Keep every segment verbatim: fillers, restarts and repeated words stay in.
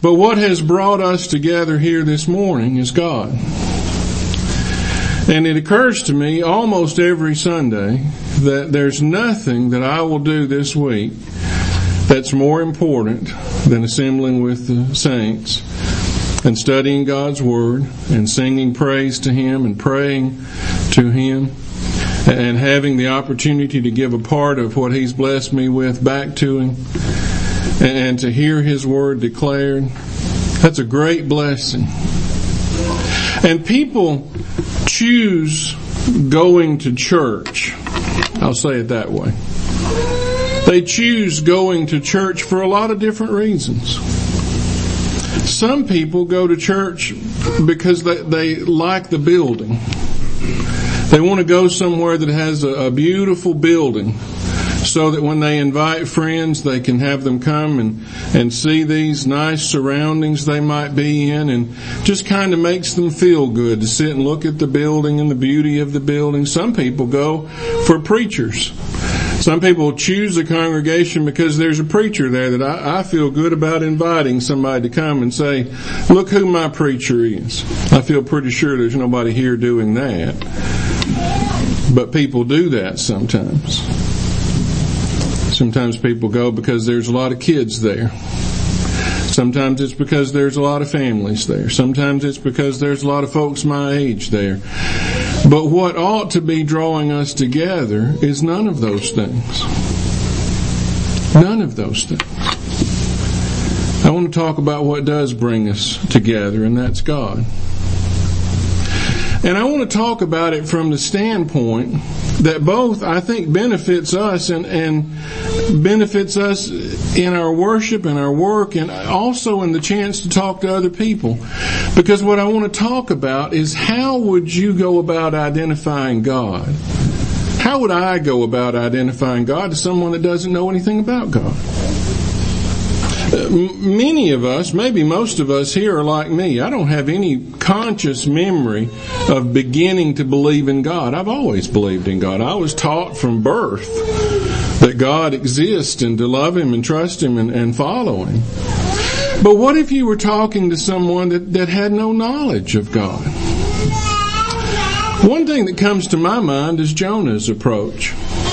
But what has brought us together here this morning is God. And it occurs to me almost every Sunday that there's nothing that I will do this week that's more important than assembling with the saints and studying God's Word and singing praise to Him and praying to Him and having the opportunity to give a part of what He's blessed me with back to Him and to hear His Word declared. That's a great blessing. And people choose going to church. I'll say it that way. They choose going to church for a lot of different reasons. Some people go to church because they, they like the building. They want to go somewhere that has a, a beautiful building so that when they invite friends, they can have them come and, and see these nice surroundings they might be in, and just kind of makes them feel good to sit and look at the building and the beauty of the building. Some people go for preachers. Some people choose a congregation because there's a preacher there that I, I feel good about inviting somebody to come and say, look who my preacher is. I feel pretty sure there's nobody here doing that. But people do that sometimes. Sometimes people go because there's a lot of kids there. Sometimes it's because there's a lot of families there. Sometimes it's because there's a lot of folks my age there. But what ought to be drawing us together is none of those things. None of those things. I want to talk about what does bring us together, and that's God. And I want to talk about it from the standpoint that both, I think, benefits us and, and benefits us in our worship and our work, and also in the chance to talk to other people. Because what I want to talk about is, how would you go about identifying God? How would I go about identifying God to someone that doesn't know anything about God? Many of us, maybe most of us here are like me. I don't have any conscious memory of beginning to believe in God. I've always believed in God. I was taught from birth that God exists and to love Him and trust Him and, and follow Him. But what if you were talking to someone that, that had no knowledge of God? One thing that comes to my mind is Jonah's approach.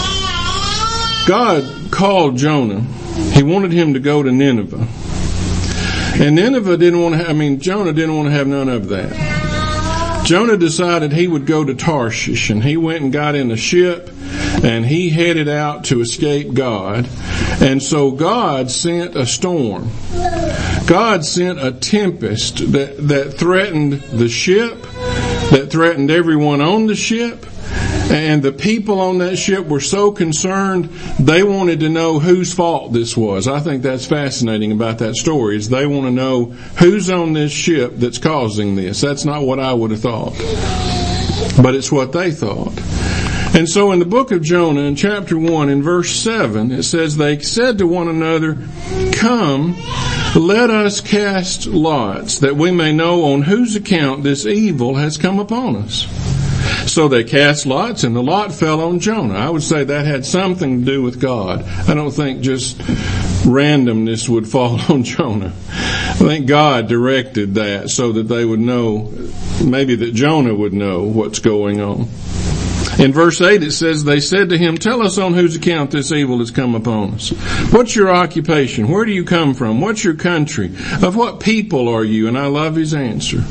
God called Jonah. He wanted him to go to Nineveh. And Nineveh didn't want to, I mean, Jonah didn't want to have none of that. Jonah decided he would go to Tarshish, and he went and got in a ship, and he headed out to escape God. And so God sent a storm. God sent a tempest that, that threatened the ship, that threatened everyone on the ship. And the people on that ship were so concerned, they wanted to know whose fault this was. I think that's fascinating about that story, is they want to know who's on this ship that's causing this. That's not what I would have thought, but it's what they thought. And so in the book of Jonah, in chapter one, in verse seven, it says, they said to one another, come, let us cast lots, that we may know on whose account this evil has come upon us. So they cast lots, and the lot fell on Jonah. I would say that had something to do with God. I don't think just randomness would fall on Jonah. I think God directed that so that they would know, maybe that Jonah would know what's going on. In verse eight it says, they said to him, tell us on whose account this evil has come upon us. What's your occupation? Where do you come from? What's your country? Of what people are you? And I love his answer.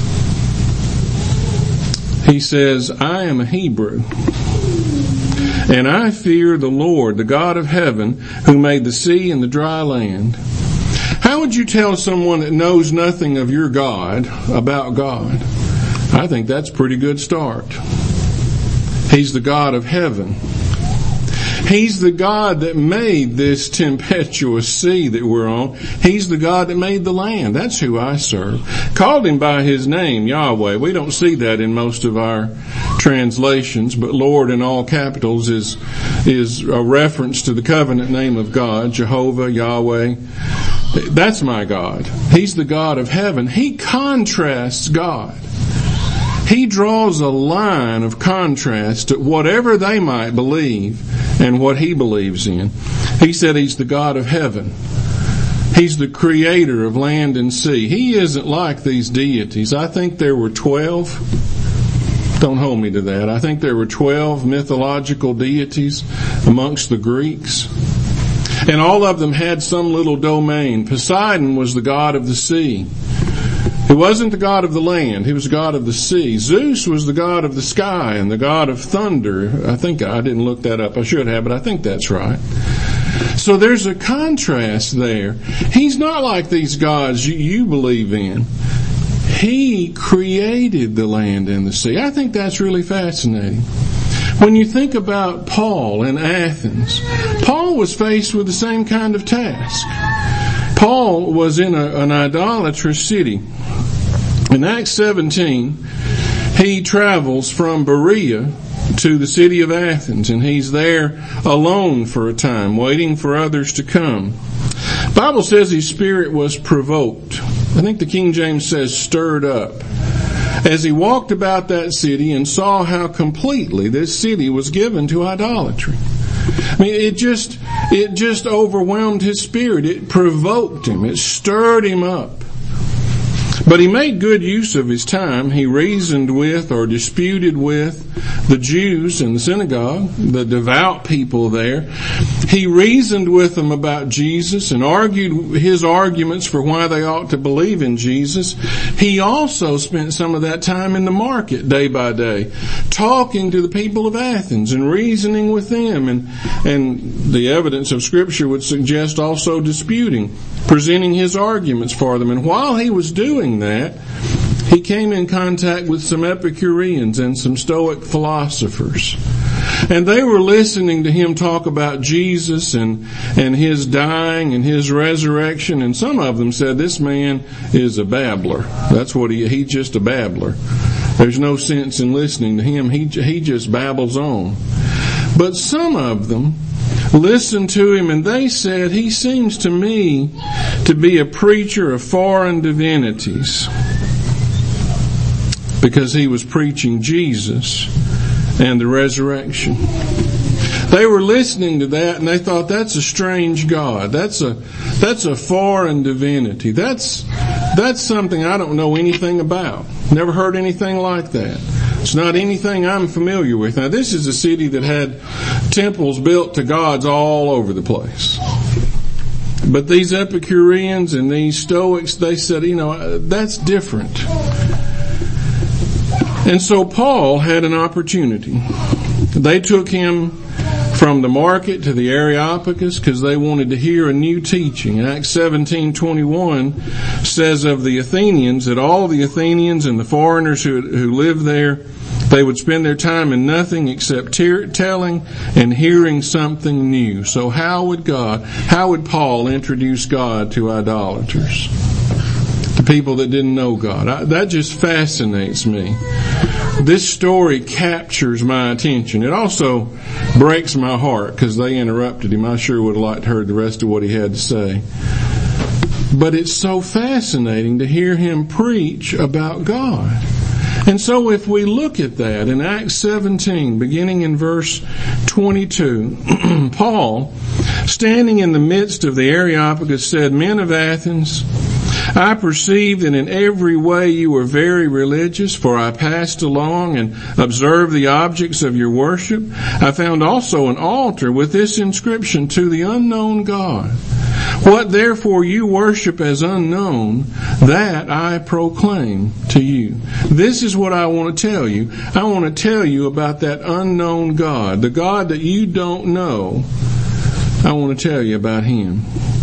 He says, I am a Hebrew, and I fear the Lord, the God of heaven, who made the sea and the dry land. How would you tell someone that knows nothing of your God about God? I think that's a pretty good start. He's the God of heaven. He's the God that made this tempestuous sea that we're on. He's the God that made the land. That's who I serve. Called him by his name, Yahweh. We don't see that in most of our translations, but Lord in all capitals is, is a reference to the covenant name of God, Jehovah, Yahweh. That's my God. He's the God of heaven. He contrasts God. He draws a line of contrast to whatever they might believe and what he believes in. He said he's the God of heaven. He's the creator of land and sea. He isn't like these deities. I think there were twelve. Don't hold me to that. I think there were twelve mythological deities amongst the Greeks. And all of them had some little domain. Poseidon was the god of the sea. He wasn't the god of the land. He was the god of the sea. Zeus was the god of the sky and the god of thunder. I think I didn't look that up. I should have, but I think that's right. So there's a contrast there. He's not like these gods you, you believe in. He created the land and the sea. I think that's really fascinating. When you think about Paul in Athens, Paul was faced with the same kind of task. Paul was in a, an idolatrous city. In Acts seventeen, he travels from Berea to the city of Athens, and he's there alone for a time, waiting for others to come. The Bible says his spirit was provoked. I think the King James says stirred up, as he walked about that city and saw how completely this city was given to idolatry. I mean, it just, it just overwhelmed his spirit. It provoked him. It stirred him up. But he made good use of his time. He reasoned with or disputed with the Jews in the synagogue, the devout people there. He reasoned with them about Jesus and argued his arguments for why they ought to believe in Jesus. He also spent some of that time in the market day by day, talking to the people of Athens and reasoning with them. And, and the evidence of Scripture would suggest also disputing, presenting his arguments for them. And while he was doing that, he came in contact with some Epicureans and some Stoic philosophers. And they were listening to him talk about Jesus and, and his dying and his resurrection. And some of them said, this man is a babbler. That's what he, he's just a babbler. There's no sense in listening to him. He, he just babbles on. But some of them listened to him and they said, he seems to me to be a preacher of foreign divinities, because he was preaching Jesus and the resurrection. They were listening to that and they thought, that's a strange God. That's a, that's a foreign divinity. That's, that's something I don't know anything about. Never heard anything like that. It's not anything I'm familiar with. Now, this is a city that had temples built to gods all over the place. But these Epicureans and these Stoics, they said, you know, that's different. And so Paul had an opportunity. They took him from the market to the Areopagus because they wanted to hear a new teaching. Acts seventeen twenty-one says of the Athenians that all the Athenians and the foreigners who, who lived there, they would spend their time in nothing except te- telling and hearing something new. So how would God, how would Paul introduce God to idolaters? To people that didn't know God? I, that just fascinates me. This story captures my attention. It also breaks my heart because they interrupted him. I sure would have liked to heard the rest of what he had to say. But it's so fascinating to hear him preach about God. And so if we look at that in Acts seventeen, beginning in verse twenty-two, Paul, standing in the midst of the Areopagus, said, Men of Athens, I perceive that in every way you are very religious, for I passed along and observed the objects of your worship. I found also an altar with this inscription, To the unknown God. What therefore you worship as unknown, that I proclaim to you. This is what I want to tell you. I want to tell you about that unknown God, the God that you don't know. I want to tell you about him.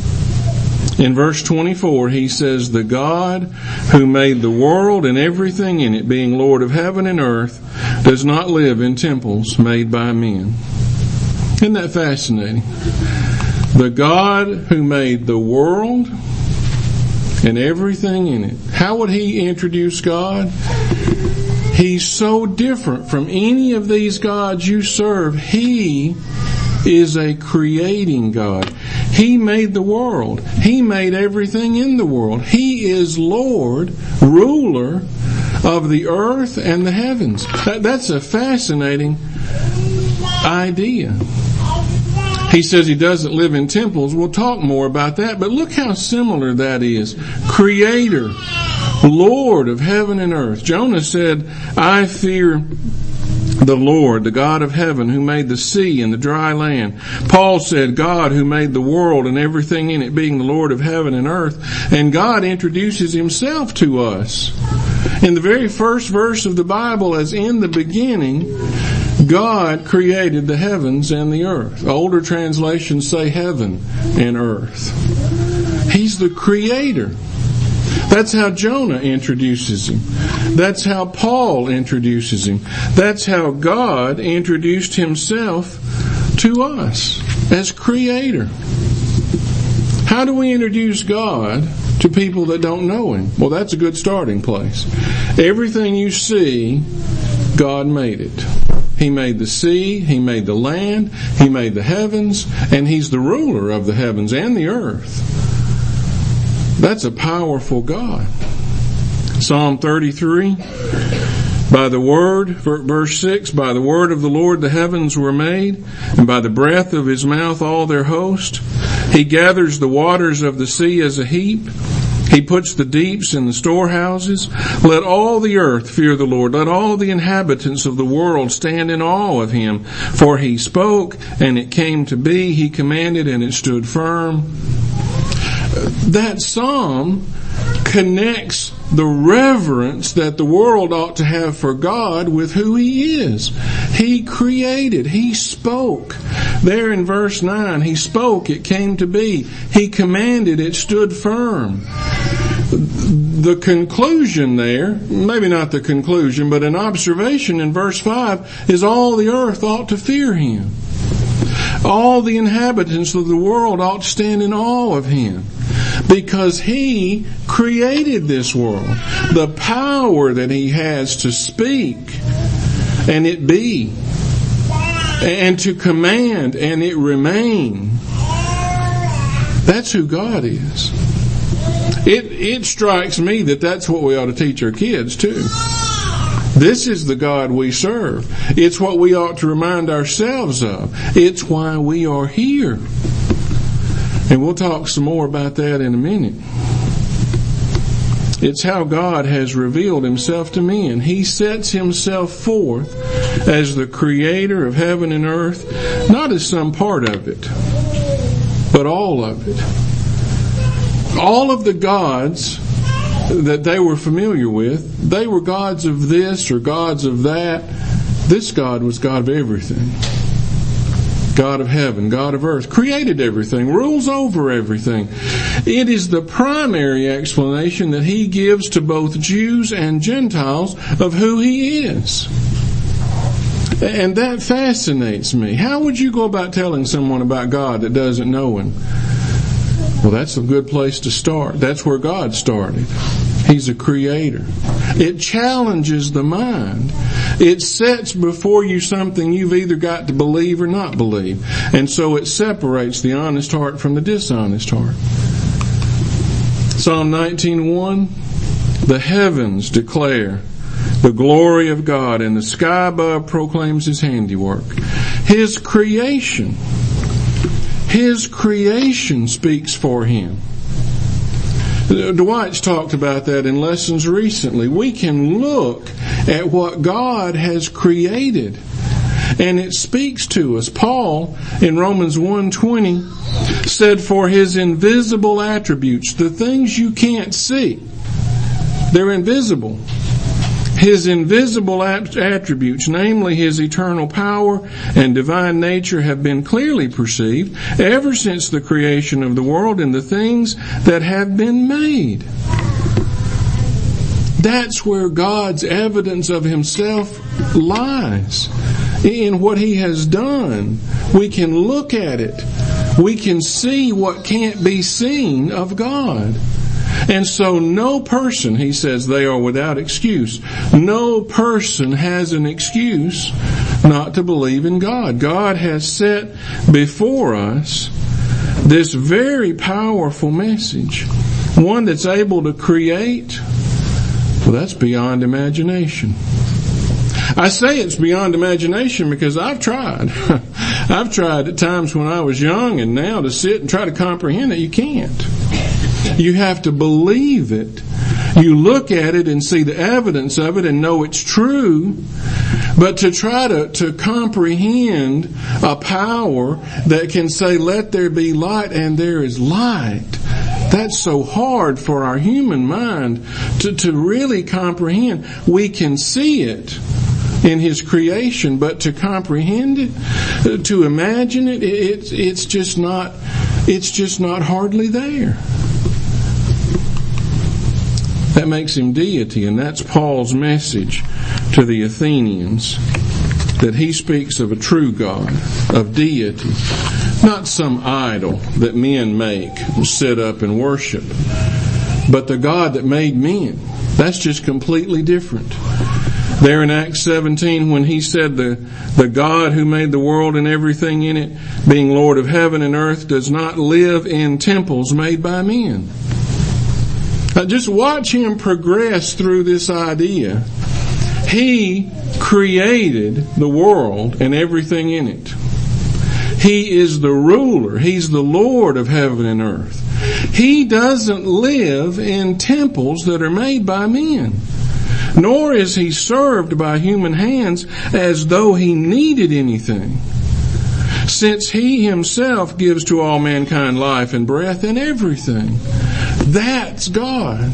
In verse twenty-four, he says, The God who made the world and everything in it, being Lord of heaven and earth, does not live in temples made by men. Isn't that fascinating? The God who made the world and everything in it. How would he introduce God? He's so different from any of these gods you serve. He is a creating God. He made the world. He made everything in the world. He is Lord, ruler of the earth and the heavens. That, that's a fascinating idea. He says he doesn't live in temples. We'll talk more about that, but look how similar that is. Creator, Lord of heaven and earth. Jonah said, I fear the Lord, the God of heaven, who made the sea and the dry land. Paul said, God who made the world and everything in it, being the Lord of heaven and earth. And God introduces himself to us. In the very first verse of the Bible, as in the beginning, God created the heavens and the earth. Older translations say heaven and earth. He's the creator. That's how Jonah introduces him. That's how Paul introduces him. That's how God introduced himself to us as creator. How do we introduce God to people that don't know him? Well, that's a good starting place. Everything you see, God made it. He made the sea, he made the land, he made the heavens, and he's the ruler of the heavens and the earth. That's a powerful God. Psalm thirty-three, by the word, verse six, by the word of the Lord the heavens were made, and by the breath of his mouth all their host. He gathers the waters of the sea as a heap. He puts the deeps in the storehouses. Let all the earth fear the Lord. Let all the inhabitants of the world stand in awe of him. For he spoke, and it came to be. He commanded, and it stood firm. That psalm connects the reverence that the world ought to have for God with who he is. He created. He spoke. There in verse nine, he spoke, it came to be. He commanded, it stood firm. The conclusion there, maybe not the conclusion, but an observation in verse five is all the earth ought to fear him. All the inhabitants of the world ought to stand in awe of him. Because he created this world. The power that he has to speak and it be, and to command and it remain. That's who God is. It, it strikes me that that's what we ought to teach our kids too. This is the God we serve. It's what we ought to remind ourselves of. It's why we are here. And we'll talk some more about that in a minute. It's how God has revealed himself to men. He sets himself forth as the creator of heaven and earth, not as some part of it, but all of it. All of the gods that they were familiar with, they were gods of this or gods of that. This God was God of everything. God of heaven, God of earth, created everything, rules over everything. It is the primary explanation that he gives to both Jews and Gentiles of who he is. And that fascinates me. How would you go about telling someone about God that doesn't know him? Well, that's a good place to start. That's where God started. He's a creator. It challenges the mind. It sets before you something you've either got to believe or not believe. And so it separates the honest heart from the dishonest heart. Psalm nineteen one, the heavens declare the glory of God, and the sky above proclaims his handiwork. His creation, his creation speaks for him. Dwight's talked about that in lessons recently. We can look at what God has created, and it speaks to us. Paul, in Romans one twenty, said, for his invisible attributes, the things you can't see, they're invisible. His invisible attributes, namely his eternal power and divine nature, have been clearly perceived ever since the creation of the world and the things that have been made. That's where God's evidence of himself lies, in what he has done. We can look at it. We can see what can't be seen of God. And so no person, he says, they are without excuse. No person has an excuse not to believe in God. God has set before us this very powerful message, one that's able to create. Well, that's beyond imagination. I say it's beyond imagination because I've tried. I've tried at times when I was young and now to sit and try to comprehend it. You can't. You have to believe it. You look at it and see the evidence of it and know it's true. But to try to, to comprehend a power that can say, let there be light, and there is light, that's so hard for our human mind to, to really comprehend. We can see it in His creation, but to comprehend it, to imagine it, it's it's just not it's just not hardly there. That makes Him deity, and that's Paul's message to the Athenians, that he speaks of a true God, of deity, not some idol that men make, sit up and worship, but the God that made men. That's just completely different. There in Acts seventeen, when he said the, the God who made the world and everything in it, being Lord of heaven and earth, does not live in temples made by men. Now just watch him progress through this idea. He created the world and everything in it. He is the ruler. He's the Lord of heaven and earth. He doesn't live in temples that are made by men. Nor is He served by human hands as though He needed anything, since He Himself gives to all mankind life and breath and everything. That's God.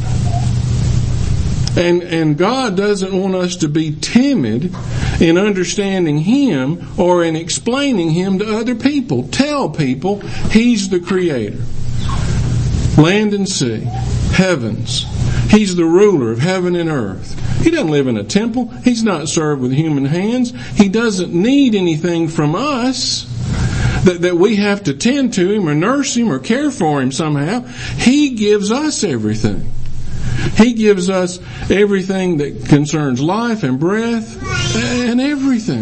And, and God doesn't want us to be timid in understanding Him or in explaining Him to other people. Tell people He's the Creator. Land and sea, heavens. He's the ruler of heaven and earth. He doesn't live in a temple. He's not served with human hands. He doesn't need anything from us that, that we have to tend to Him or nurse Him or care for Him somehow. He gives us everything. He gives us everything that concerns life and breath and everything.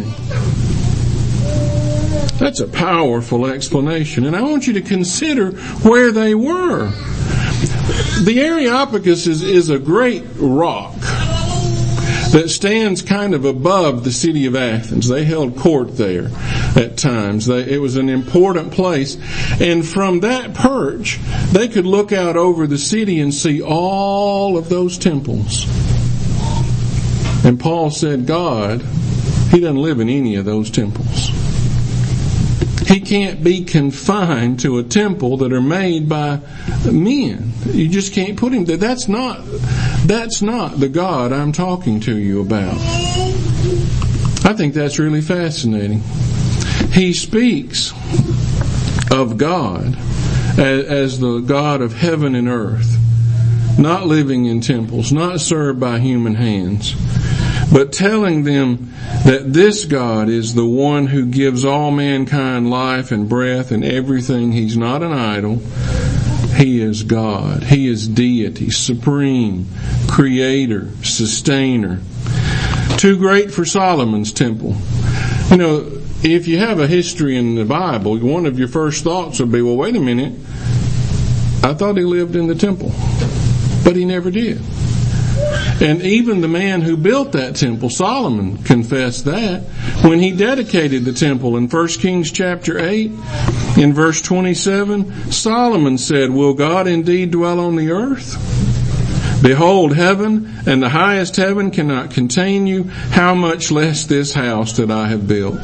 That's a powerful explanation. And I want you to consider where they were. The Areopagus is, is a great rock that stands kind of above the city of Athens. They held court there at times. They, it was an important place. And from that perch, they could look out over the city and see all of those temples. And Paul said, God, He doesn't live in any of those temples. He can't be confined to a temple that are made by men. You just can't put Him there. That's not, that's not the God I'm talking to you about. I think that's really fascinating. He speaks of God as, as the God of heaven and earth, not living in temples, not served by human hands, but telling them that this God is the one who gives all mankind life and breath and everything. He's not an idol. He is God. He is deity, supreme, creator, sustainer. Too great for Solomon's temple. You know, if you have a history in the Bible, one of your first thoughts would be, well, wait a minute. I thought He lived in the temple, but He never did. And even the man who built that temple, Solomon, confessed that when he dedicated the temple in First Kings chapter eight, in verse twenty-seven, Solomon said, will God indeed dwell on the earth? Behold, heaven and the highest heaven cannot contain you. How much less this house that I have built?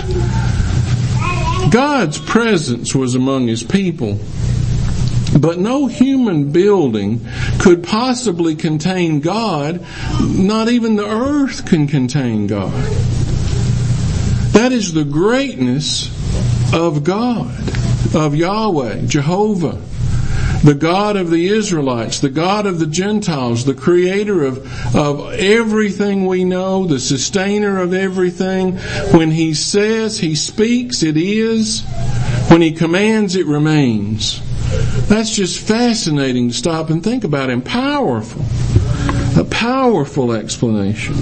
God's presence was among His people. But no human building could possibly contain God. Not even the earth can contain God. That is the greatness of God, of Yahweh, Jehovah, the God of the Israelites, the God of the Gentiles, the creator of, of everything we know, the sustainer of everything. When He says, He speaks, it is. When He commands, it remains. That's just fascinating to stop and think about, and powerful. A powerful explanation.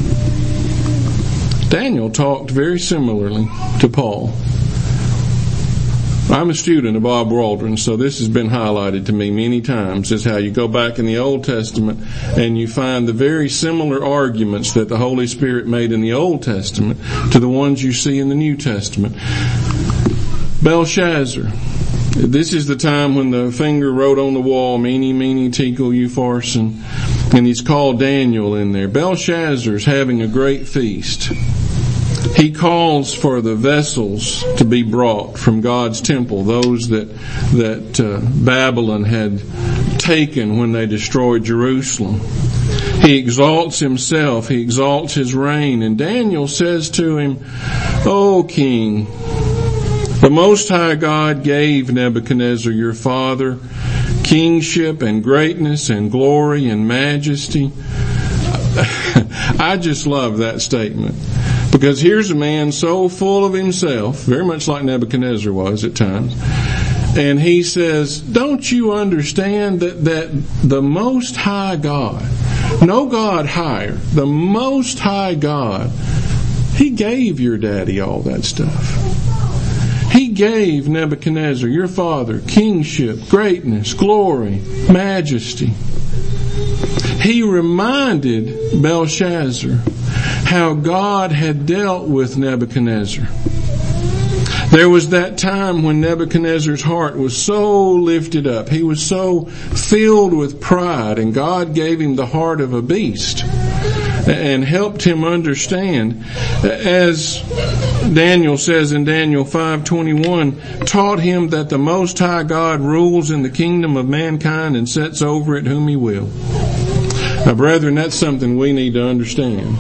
Daniel talked very similarly to Paul. I'm a student of Bob Waldron, so this has been highlighted to me many times, is how you go back in the Old Testament and you find the very similar arguments that the Holy Spirit made in the Old Testament to the ones you see in the New Testament. Belshazzar. This is the time when the finger wrote on the wall, Mene, Mene, Tekel, Upharsin, and he's called Daniel in there. Belshazzar's having a great feast. He calls for the vessels to be brought from God's temple, those that that uh, Babylon had taken when they destroyed Jerusalem. He exalts himself, he exalts his reign, and Daniel says to him, "O king, the Most High God gave Nebuchadnezzar your father kingship and greatness and glory and majesty." I just love that statement, because here's a man so full of himself, very much like Nebuchadnezzar was at times, and he says, don't you understand that, that the Most High God, no God higher, the Most High God, He gave your daddy all that stuff. He gave Nebuchadnezzar, your father, kingship, greatness, glory, majesty. He reminded Belshazzar how God had dealt with Nebuchadnezzar. There was that time when Nebuchadnezzar's heart was so lifted up. He was so filled with pride, and God gave him the heart of a beast and helped him understand, as Daniel says in Daniel five twenty-one, taught him that the Most High God rules in the kingdom of mankind and sets over it whom He will. Now, brethren, that's something we need to understand,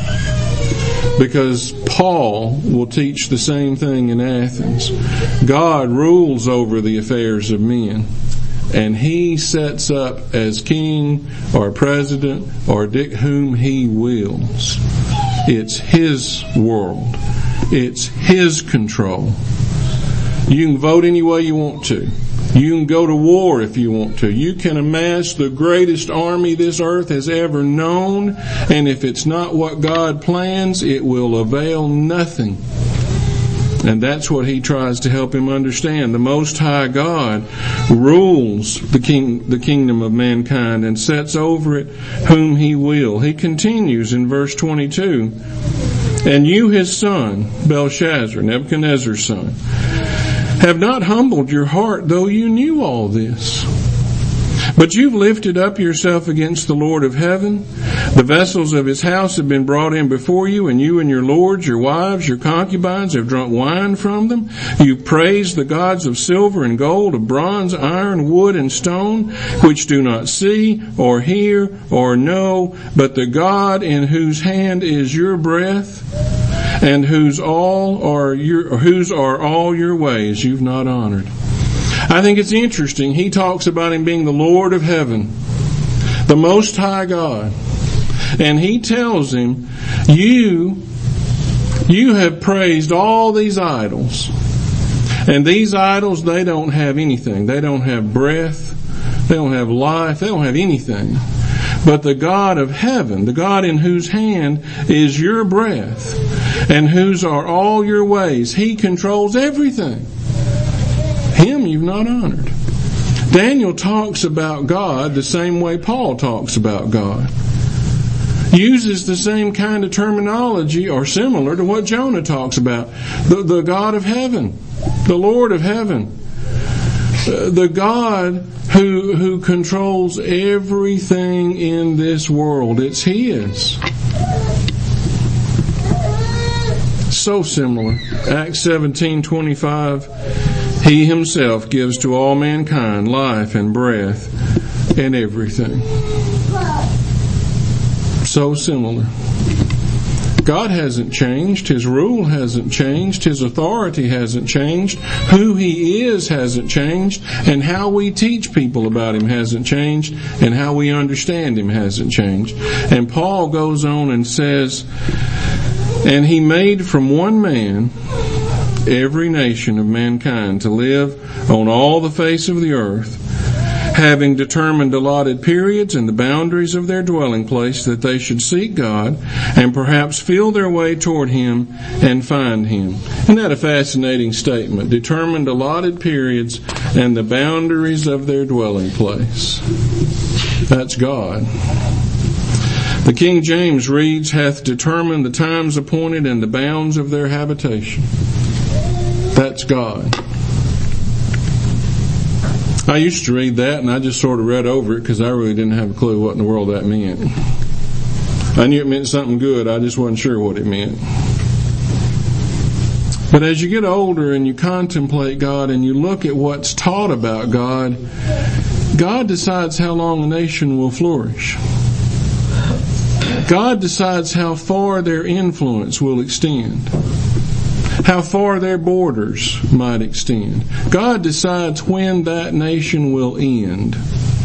because Paul will teach the same thing in Athens. God rules over the affairs of men, and He sets up as king or president or dick whom He wills. It's His world. It's His control. You can vote any way you want to. You can go to war if you want to. You can amass the greatest army this earth has ever known, and if it's not what God plans, it will avail nothing. And that's what he tries to help him understand. The Most High God rules the king, the kingdom of mankind, and sets over it whom He will. He continues in verse twenty-two, and you, his son, Belshazzar, Nebuchadnezzar's son, have not humbled your heart, though you knew all this. But you've lifted up yourself against the Lord of heaven. The vessels of His house have been brought in before you, and you and your lords, your wives, your concubines have drunk wine from them. You praise the gods of silver and gold, of bronze, iron, wood, and stone, which do not see or hear or know, but the God in whose hand is your breath, and whose all are your, whose are all your ways you've not honored. I think it's interesting. He talks about Him being the Lord of heaven, the Most High God. And He tells him, you, you have praised all these idols. And these idols, they don't have anything. They don't have breath. They don't have life. They don't have anything. But the God of heaven, the God in whose hand is your breath, and whose are all your ways, He controls everything. Him you've not honored. Daniel talks about God the same way Paul talks about God. Uses the same kind of terminology, or similar to what Jonah talks about. The, the God of heaven, the Lord of heaven, the God who, who controls everything in this world. It's His. So similar. Acts seventeen twenty-five. He Himself gives to all mankind life and breath and everything. So similar. God hasn't changed. His rule hasn't changed. His authority hasn't changed. Who He is hasn't changed. And how we teach people about Him hasn't changed. And how we understand Him hasn't changed. And Paul goes on and says, and He made from one man every nation of mankind to live on all the face of the earth, having determined allotted periods and the boundaries of their dwelling place, that they should seek God and perhaps feel their way toward Him and find Him. Isn't that a fascinating statement? Determined allotted periods and the boundaries of their dwelling place. That's God. The King James reads, hath determined the times appointed and the bounds of their habitation. That's God. I used to read that and I just sort of read over it because I really didn't have a clue what in the world that meant. I knew it meant something good, I just wasn't sure what it meant. But as you get older and you contemplate God and you look at what's taught about God, God decides how long a nation will flourish. God decides how far their influence will extend, how far their borders might extend. God decides when that nation will end.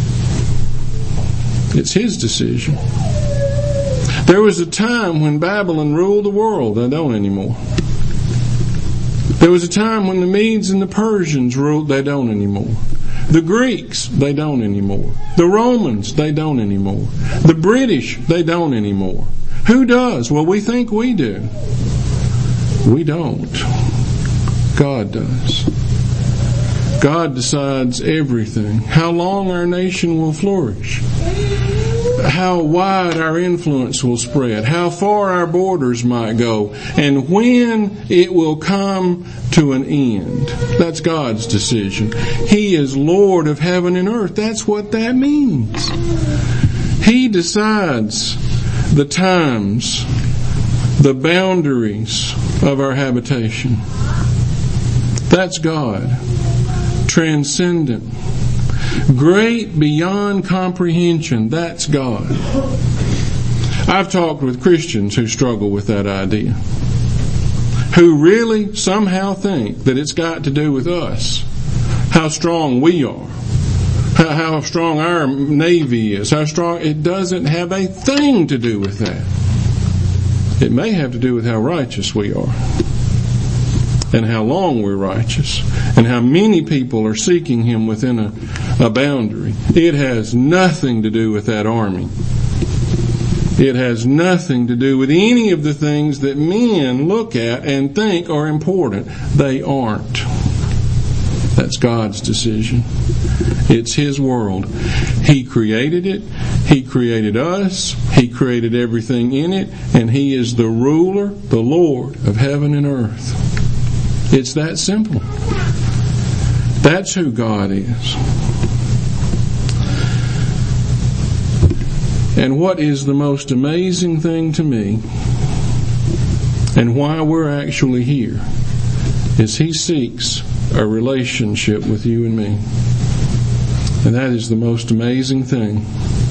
It's His decision. There was a time when Babylon ruled the world. They don't anymore. There was a time when the Medes and the Persians ruled. They don't anymore. The Greeks, they don't anymore. The Romans, they don't anymore. The British, they don't anymore. Who does? Well, we think we do. We don't. God does. God decides everything. How long our nation will flourish. How wide our influence will spread. How far our borders might go. And when it will come to an end. That's God's decision. He is Lord of heaven and earth. That's what that means. He decides the times, the boundaries of our habitation. That's God. Transcendent. Great beyond comprehension. That's God. I've talked with Christians who struggle with that idea, who really somehow think that it's got to do with us, how strong we are, how, how strong our Navy is, how strong. It doesn't have a thing to do with that. It may have to do with how righteous we are, and how long we're righteous, and how many people are seeking Him within a, a boundary. It has nothing to do with that army. It has nothing to do with any of the things that men look at and think are important. They aren't. That's God's decision. It's His world. He created it. He created us. He created everything in it. And He is the ruler, the Lord of heaven and earth. It's that simple. That's who God is. And what is the most amazing thing to me, and why we're actually here, is He seeks a relationship with you and me. And that is the most amazing thing.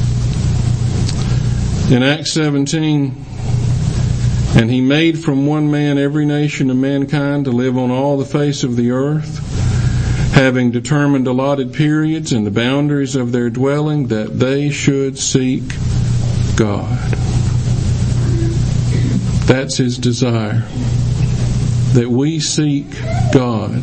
In Acts seventeen, and He made from one man every nation of mankind to live on all the face of the earth, having determined allotted periods and the boundaries of their dwelling, that they should seek God. That's His desire, that we seek God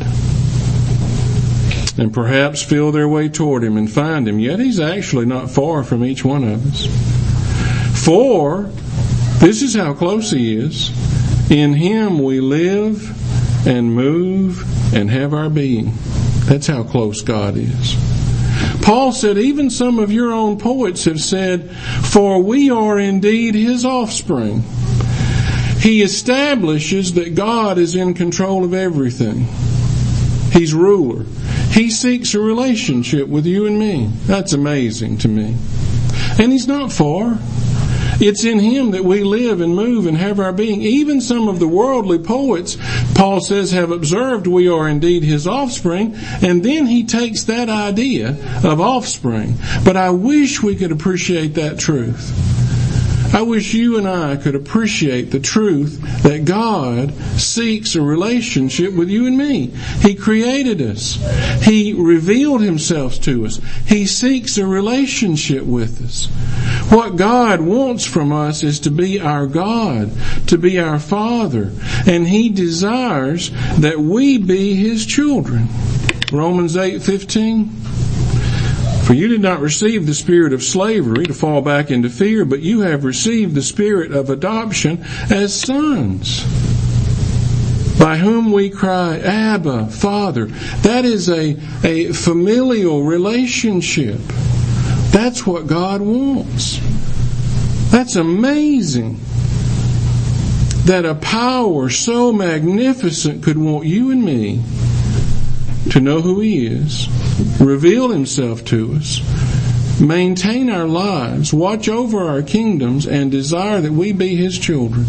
and perhaps feel their way toward Him and find Him. Yet He's actually not far from each one of us. For this is how close He is. In Him we live and move and have our being. That's how close God is. Paul said, even some of your own poets have said, for we are indeed His offspring. He establishes that God is in control of everything. He's ruler. He seeks a relationship with you and me. That's amazing to me. And He's not far. It's in Him that we live and move and have our being. Even some of the worldly poets, Paul says, have observed we are indeed His offspring. And then he takes that idea of offspring. But I wish we could appreciate that truth. I wish you and I could appreciate the truth that God seeks a relationship with you and me. He created us. He revealed Himself to us. He seeks a relationship with us. What God wants from us is to be our God, to be our Father, and He desires that we be His children. Romans eight fifteen. For you did not receive the spirit of slavery to fall back into fear, but you have received the spirit of adoption as sons, by whom we cry, Abba, Father. That is a, a familial relationship. That's what God wants. That's amazing. That a power so magnificent could want you and me to know who He is, reveal Himself to us, maintain our lives, watch over our kingdoms, and desire that we be His children.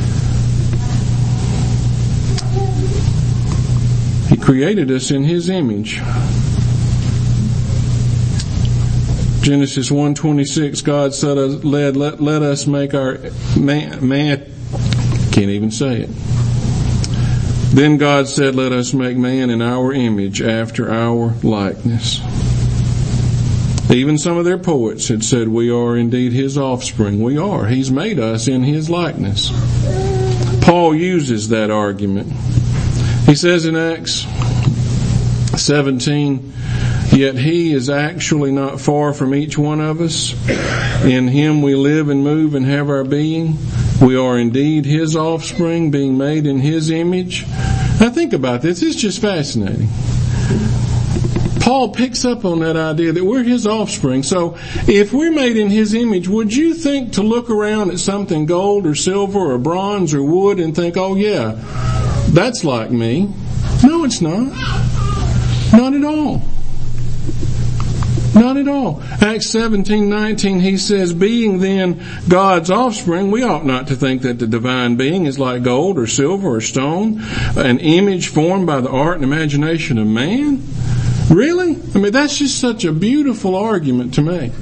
He created us in His image. Genesis one twenty-six, God said, let, let, let us make our man, man, can't even say it. Then God said, let us make man in our image, after our likeness. Even some of their poets had said, we are indeed His offspring. We are. He's made us in His likeness. Paul uses that argument. He says in Acts seventeen, yet He is actually not far from each one of us. In Him we live and move and have our being. We are indeed His offspring, being made in His image. Now think about this. It's just fascinating. Paul picks up on that idea that we're His offspring. So if we're made in His image, would you think to look around at something gold or silver or bronze or wood and think, oh yeah, that's like me? No, it's not. Not at all. Not at all. Acts seventeen nineteen, he says, being then God's offspring, we ought not to think that the divine being is like gold or silver or stone, an image formed by the art and imagination of man. Really? I mean, that's just such a beautiful argument to make.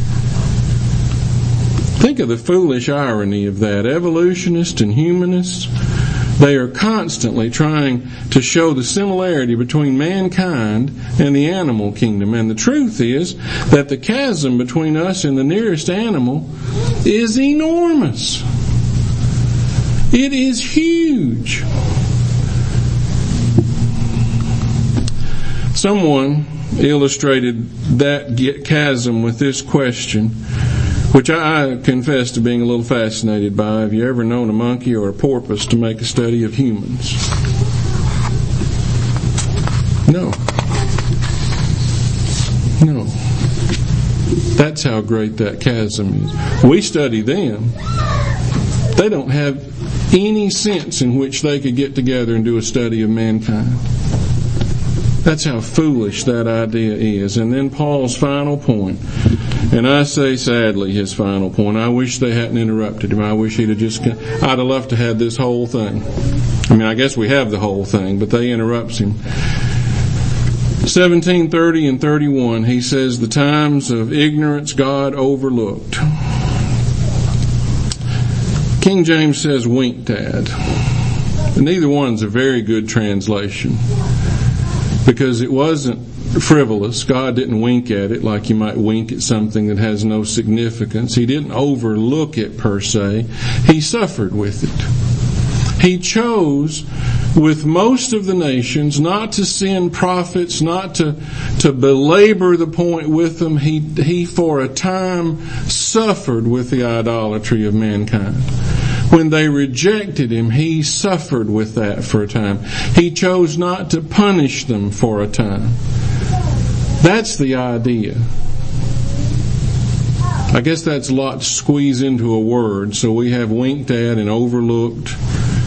Think of the foolish irony of that. Evolutionists and humanists, they are constantly trying to show the similarity between mankind and the animal kingdom. And the truth is that the chasm between us and the nearest animal is enormous. It is huge. Someone illustrated that chasm with this question, which I confess to being a little fascinated by. Have you ever known a monkey or a porpoise to make a study of humans? No. No. That's how great that chasm is. We study them. They don't have any sense in which they could get together and do a study of mankind. That's how foolish that idea is. And then Paul's final point. And I say, sadly, his final point. I wish they hadn't interrupted him. I wish he'd have just... I'd have loved to have this whole thing. I mean, I guess we have the whole thing, but they interrupt him. seventeen thirty and thirty-one, he says, the times of ignorance God overlooked. King James says, winked at. Neither one's a very good translation, because it wasn't frivolous. God didn't wink at it like you might wink at something that has no significance. He didn't overlook it per se. He suffered with it. He chose with most of the nations not to send prophets, not to, to belabor the point with them. He, he for a time suffered with the idolatry of mankind. When they rejected Him, He suffered with that for a time. He chose not to punish them for a time. That's the idea. I guess that's a lot to squeeze into a word. So we have winked at and overlooked.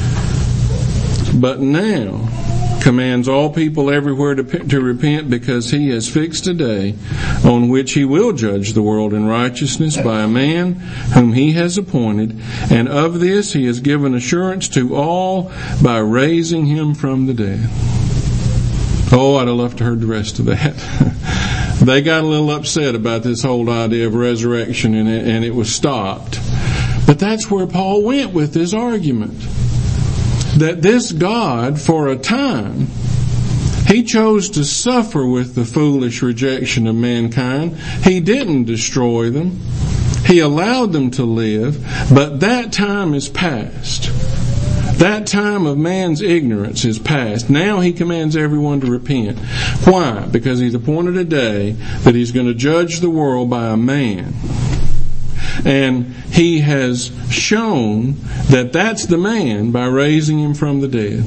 But now commands all people everywhere to, to repent, because He has fixed a day on which He will judge the world in righteousness by a man whom He has appointed. And of this He has given assurance to all by raising Him from the dead. Oh, I'd have loved to heard the rest of that. They got a little upset about this whole idea of resurrection, and it, and it was stopped. But that's where Paul went with this argument. That this God, for a time, He chose to suffer with the foolish rejection of mankind. He didn't destroy them. He allowed them to live, but that time is past. That time of man's ignorance is past. Now he commands everyone to repent. Why? Because he's appointed a day that he's going to judge the world by a man. And he has shown that that's the man by raising him from the dead.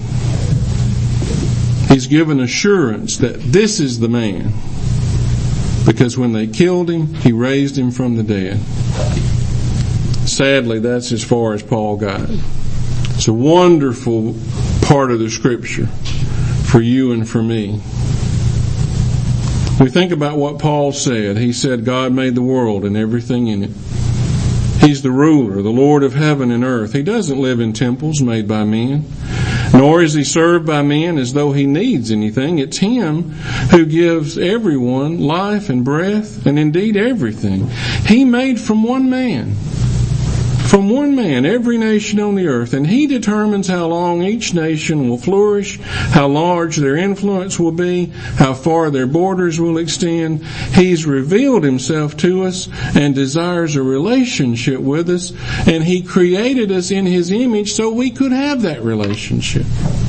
He's given assurance that this is the man. Because when they killed him, he raised him from the dead. Sadly, that's as far as Paul got. It's a wonderful part of the Scripture for you and for me. We think about what Paul said. He said God made the world and everything in it. He's the ruler, the Lord of heaven and earth. He doesn't live in temples made by men, nor is he served by men as though he needs anything. It's him who gives everyone life and breath and indeed everything. He made from one man, from one man, every nation on the earth, and he determines how long each nation will flourish, how large their influence will be, how far their borders will extend. He's revealed himself to us and desires a relationship with us, and he created us in his image so we could have that relationship.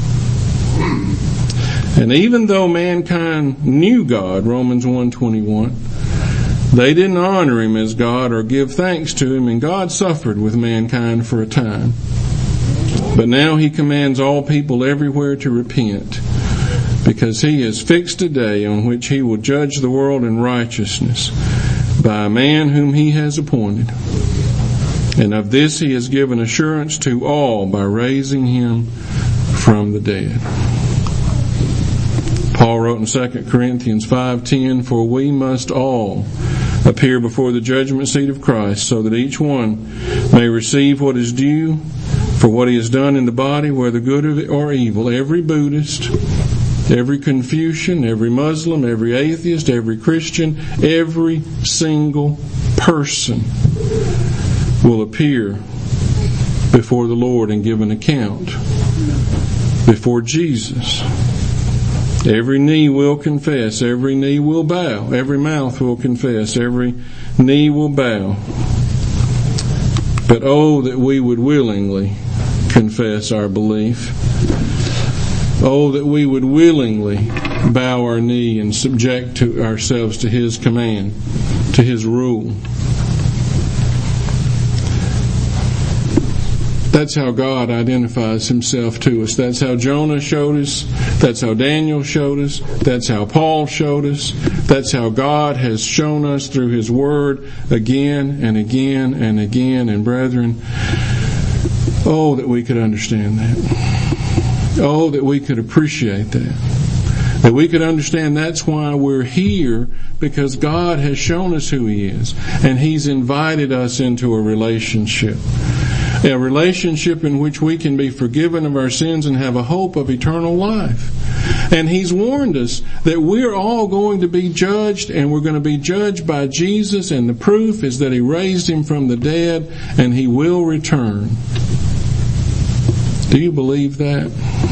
And even though mankind knew God, Romans one twenty-one, they didn't honor him as God or give thanks to him, and God suffered with mankind for a time. But now he commands all people everywhere to repent, because he has fixed a day on which he will judge the world in righteousness by a man whom he has appointed. And of this he has given assurance to all by raising him from the dead. Paul wrote in Second Corinthians five ten, "For we must all appear before the judgment seat of Christ, so that each one may receive what is due for what he has done in the body, whether good or evil." Every Buddhist, every Confucian, every Muslim, every atheist, every Christian, every single person will appear before the Lord and give an account before Jesus. Every knee will confess, every knee will bow, every mouth will confess, every knee will bow. But oh, that we would willingly confess our belief. Oh, that we would willingly bow our knee and subject to ourselves to his command, to his rule. That's how God identifies himself to us. That's how Jonah showed us. That's how Daniel showed us. That's how Paul showed us. That's how God has shown us through his word again and again and again. And brethren, oh, that we could understand that. Oh, that we could appreciate that. That we could understand that's why we're here, because God has shown us who he is. And he's invited us into a relationship. A relationship in which we can be forgiven of our sins and have a hope of eternal life. And he's warned us that we're all going to be judged, and we're going to be judged by Jesus, and the proof is that he raised him from the dead and he will return. Do you believe that?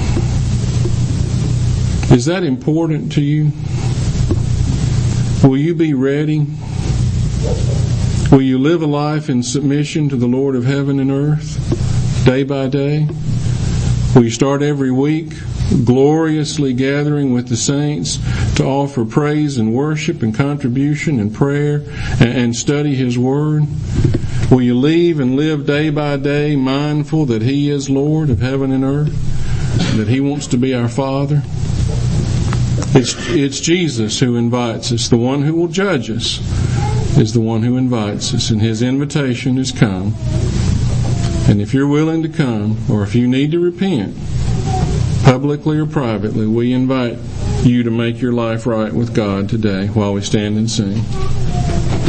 Is that important to you? Will you be ready? Will you live a life in submission to the Lord of heaven and earth, day by day? Will you start every week gloriously gathering with the saints to offer praise and worship and contribution and prayer and study his word? Will you leave and live day by day mindful that he is Lord of heaven and earth, that he wants to be our Father? It's, it's Jesus who invites us. The one who will judge us is the one who invites us, and his invitation is come. And if you're willing to come, or if you need to repent, publicly or privately, we invite you to make your life right with God today while we stand and sing.